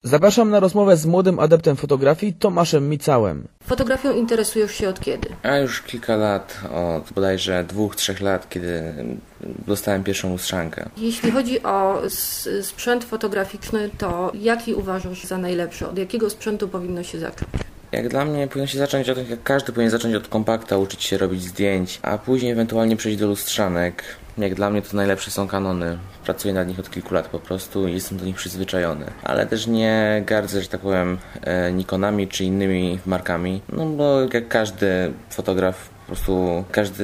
Zapraszam na rozmowę z młodym adeptem fotografii Tomaszem Micałem. Fotografią interesujesz się od kiedy? A już kilka lat, od bodajże 2-3 lat, kiedy dostałem pierwszą lustrzankę. Jeśli chodzi o sprzęt fotograficzny, to jaki uważasz za najlepszy? Od jakiego sprzętu powinno się zacząć? Jak dla mnie powinno się zacząć jak każdy powinien zacząć od kompakta, uczyć się robić zdjęć, a później ewentualnie przejść do lustrzanek. Jak dla mnie to najlepsze są Canony. Pracuję nad nich od kilku lat po prostu i jestem do nich przyzwyczajony. Ale też nie gardzę, że tak powiem, Nikonami czy innymi markami, no bo jak każdy fotograf, po prostu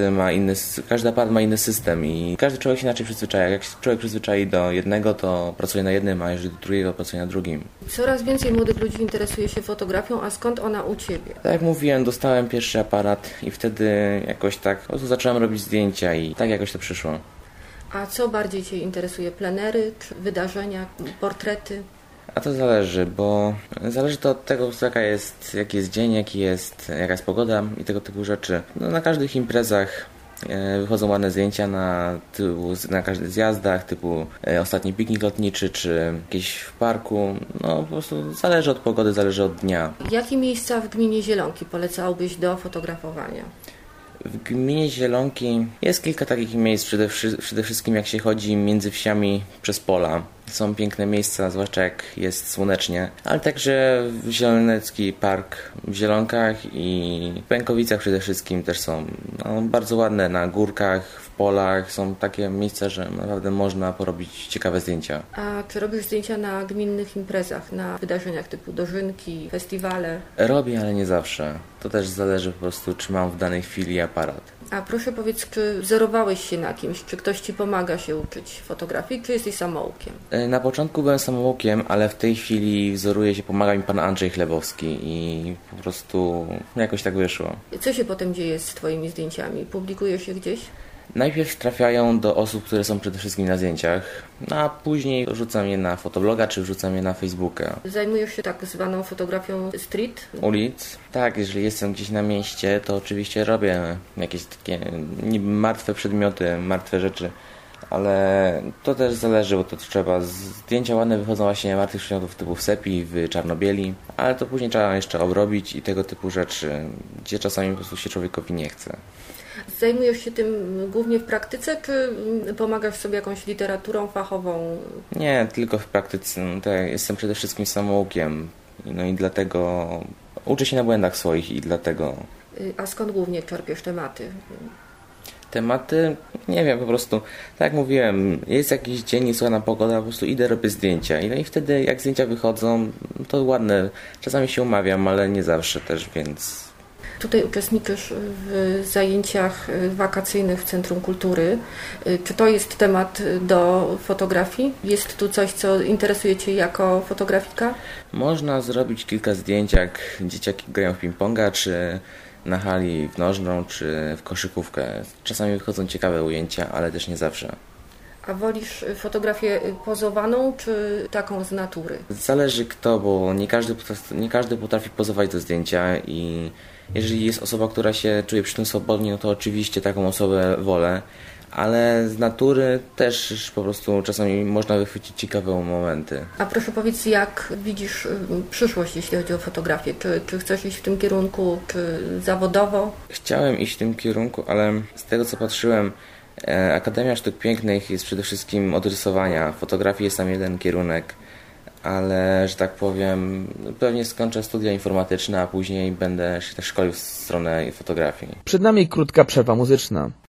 każdy aparat ma inny system i każdy człowiek się inaczej przyzwyczaja. Jak się człowiek przyzwyczai do jednego, to pracuje na jednym, a jeżeli do drugiego, pracuje na drugim. Coraz więcej młodych ludzi interesuje się fotografią, a skąd ona u Ciebie? Tak jak mówiłem, dostałem pierwszy aparat i wtedy jakoś tak po prostu zacząłem robić zdjęcia i tak jakoś to przyszło. A co bardziej Cię interesuje? Plenery, czy wydarzenia, portrety? A to zależy, bo zależy to od tego, jaki jest dzień, jaka jest pogoda i tego typu rzeczy. No, na każdych imprezach wychodzą ładne zdjęcia na każdych zjazdach, typu ostatni piknik lotniczy, czy jakieś w parku. No po prostu zależy od pogody, zależy od dnia. Jakie miejsca w gminie Zielonki polecałbyś do fotografowania? W gminie Zielonki jest kilka takich miejsc, przede wszystkim jak się chodzi między wsiami przez pola. Są piękne miejsca, zwłaszcza jak jest słonecznie, ale także Zielonecki Park w Zielonkach i w Pękowicach przede wszystkim też są bardzo ładne, na górkach, w polach. Są takie miejsca, że naprawdę można porobić ciekawe zdjęcia. A czy robisz zdjęcia na gminnych imprezach, na wydarzeniach typu dożynki, festiwale? Robię, ale nie zawsze. To też zależy po prostu, czy mam w danej chwili aparat. A proszę powiedz, czy wzorowałeś się na kimś? Czy ktoś Ci pomaga się uczyć fotografii, czy jesteś samoukiem? Na początku byłem samoukiem, ale w tej chwili pomaga mi pan Andrzej Chlebowski i po prostu jakoś tak wyszło. Co się potem dzieje z Twoimi zdjęciami? Publikujesz je gdzieś? Najpierw trafiają do osób, które są przede wszystkim na zdjęciach, a później wrzucam je na fotobloga, czy wrzucam je na Facebooka. Zajmujesz się tak zwaną fotografią street? Ulic? Tak, jeżeli jestem gdzieś na mieście, to oczywiście robię jakieś takie niby martwe przedmioty, martwe rzeczy, ale to też zależy, bo to trzeba. Zdjęcia ładne wychodzą właśnie martwych przedmiotów typu w sepi, w czarnobieli, ale to później trzeba jeszcze obrobić i tego typu rzeczy, gdzie czasami po prostu się człowiekowi nie chce. Zajmujesz się tym głównie w praktyce, czy pomagasz sobie jakąś literaturą fachową? Nie, tylko w praktyce. Jestem przede wszystkim samoukiem, no i dlatego uczę się na błędach swoich i dlatego. A skąd głównie czerpiesz tematy? Tematy? Nie wiem, po prostu, tak jak mówiłem, jest jakiś dzień, jest ładna pogoda, po prostu idę, robię zdjęcia. No i wtedy jak zdjęcia wychodzą, to ładne. Czasami się umawiam, ale nie zawsze też, więc... Tutaj uczestniczysz w zajęciach wakacyjnych w Centrum Kultury. Czy to jest temat do fotografii? Jest tu coś, co interesuje Cię jako fotografika? Można zrobić kilka zdjęć, jak dzieciaki grają w ping-ponga, czy na hali w nożną, czy w koszykówkę. Czasami wychodzą ciekawe ujęcia, ale też nie zawsze. A wolisz fotografię pozowaną, czy taką z natury? Zależy kto, bo nie każdy potrafi pozować do zdjęcia i jeżeli jest osoba, która się czuje przy tym swobodnie, no to oczywiście taką osobę wolę, ale z natury też po prostu czasami można wychwycić ciekawe momenty. A proszę powiedz, jak widzisz przyszłość, jeśli chodzi o fotografię? Czy chcesz iść w tym kierunku, czy zawodowo? Chciałem iść w tym kierunku, ale z tego co patrzyłem, Akademia Sztuk Pięknych jest przede wszystkim od rysowania. Fotografii jest tam jeden kierunek, ale, że tak powiem, pewnie skończę studia informatyczne, a później będę się też szkolił w stronę fotografii. Przed nami krótka przerwa muzyczna.